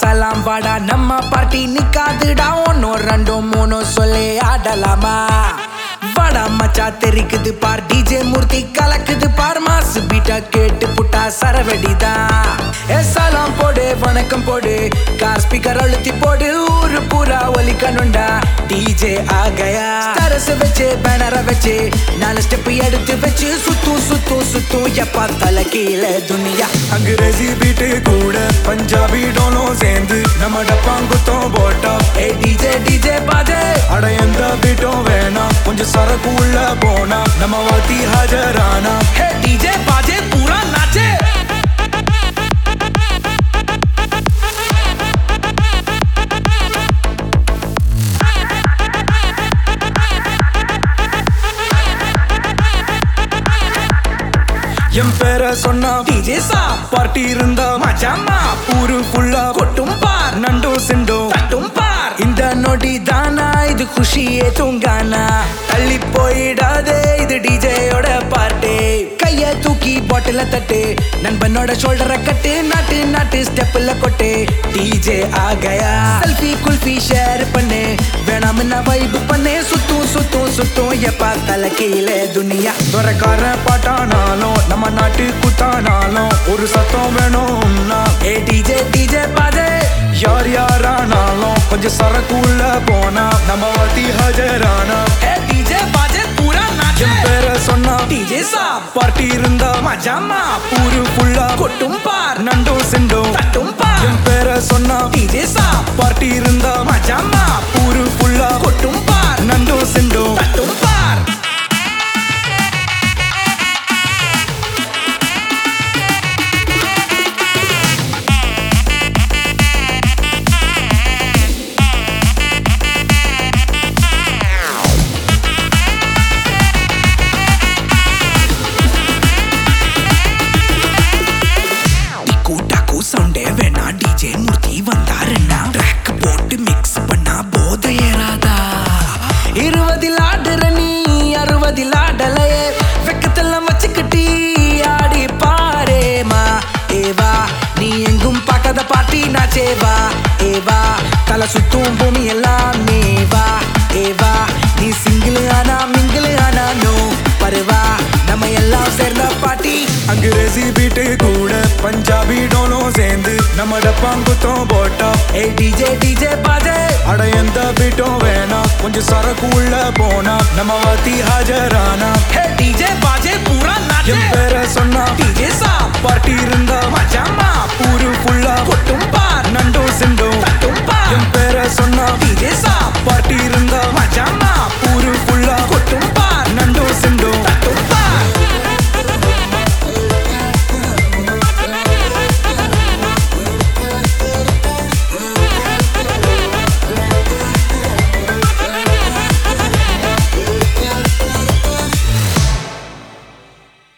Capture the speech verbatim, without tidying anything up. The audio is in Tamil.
சலாம் வாடா நம்ம பார்ட்டி நிக்காதுடா ஒன்னோ ரெண்டோ மூணோ சொல்லி ஆடலாமா வாடா மச்சா தெரிக்குது பார் டிஜே மூர்த்தி கலக்குது பார் மாசு பீட்டா கேட்டு புட்டா சரவடிதான் ஏ சலாம் போடு வணக்கம் போடு கார் ஸ்பீக்கர் அழுத்தி போடு ஊரு பூரா ஒலிக்கணுண்டா டிஜே ஆகயா ஸ்டாரஸ் வச்சு பேனரை வச்சு நாலு ஸ்டெப் எடுத்து வச்சு சுத்தும் சுத்தும் சுத்தும் எப்பா தலை கீழே துனியா अंग्रेजी बीट கூட பஞ்சாபி டோலும் சேர்ந்து நம்ம டப்பாங்குத்தம் போட்டா ஏ டிஜே டிஜே பாஜே அட எந்த பீட்டும் வேணாம் கொஞ்சம் சரக்கு உள்ள போனா நம்ம வாத்தி ஹாஜரானா हे डीजे बाजे पूरा नाचे என் பேரை சொன்னா डीजे सा பார்ட்டி இருந்தா மச்சாமா ஊரு ஃபுல்லா கொட்டும் பார் நண்டோ சிண்டோ தட்டும் பார் இந்த நொடி தானா இது குஷியே தூங்கானா தள்ளி போயிடாதே இது டிஜேயோட பார்ட்டி கைய தூக்கி பாட்டில தட்டு நண்பனோட ஷோல்டரை கட்டு நாட்டு நாட்டு ஸ்டெப்ல கொட்டு டிஜே ஆகயா செல்ஃபி குல்ஃபி ஷேர் பண்ணு வேணாம்னா வைப் பண்ணு சுத்தும் சுத்தும் சுத்தும் எப்பா தலை கீழே துனியா துறக்கார பாட்டானாலும் நம்ம நாட்டு குத்தானாலும் ஒரு சத்தம் வேணும்னா ஏ டிஜே டிஜே பாஜே யார் யாரானாலும் கொஞ்சம் சரக்கு உள்ள போனா நம்ம வாத்தி ஹாஜரானா हे डीजे बाजे पूरा नाचे என் பேரை சொன்னா डीजे साहब பார்ட்டி இருந்தா मजामा ஊரு ஃபுல்லா கொட்டும் பார் நண்டோ சிண்டோ தட்டும் பார் என் பேரை சொன்னா डीजे साहब பார்ட்டி இருந்தா मजामा ஊரு ஃபுல்லா கொட்டும் பார் நண்டோ சிண்டோ தட்டும் பார் சவுண்டே வேணா டிஜே மூர்த்தி வந்தாருன்னா ட்ராக் போட்டு மிக்ஸ் பண்ணா போத ஏறாதா இருபதில் ஆடுற நீ அறுபதில் ஆடலையே வெக்கத்தெல்லாம் வச்சுக்கிட்டி ஆடி பாரேமா ஏவா நீ எங்கும் பார்க்காத பார்ட்டி நாச்சேவா ஏவா தலை சுத்தும் பூமி எல்லாம் மேவா ஏவா நீ சிங்கிள் ஆனா மிங்கிள் ஆனா நோ பருவா நம்ம எல்லாம் சேர்ந்த பாட்டி अंग्रेजी बीट கூட பஞ்சாபி டோலும் சேர்ந்து நம்ம டப்பாங்குத்தம் போட்டா ஏ டிஜே டிஜே பாஜே அட எந்த பீட்டும் வேணாம் கொஞ்சம் சரக்கு உள்ள போனா நம்ம வாத்தி ஹாஜரானா हे डीजे बाजे पूरा नाचे என் பேரை சொன்னா डीजे साहब பார்ட்டி இருந்தா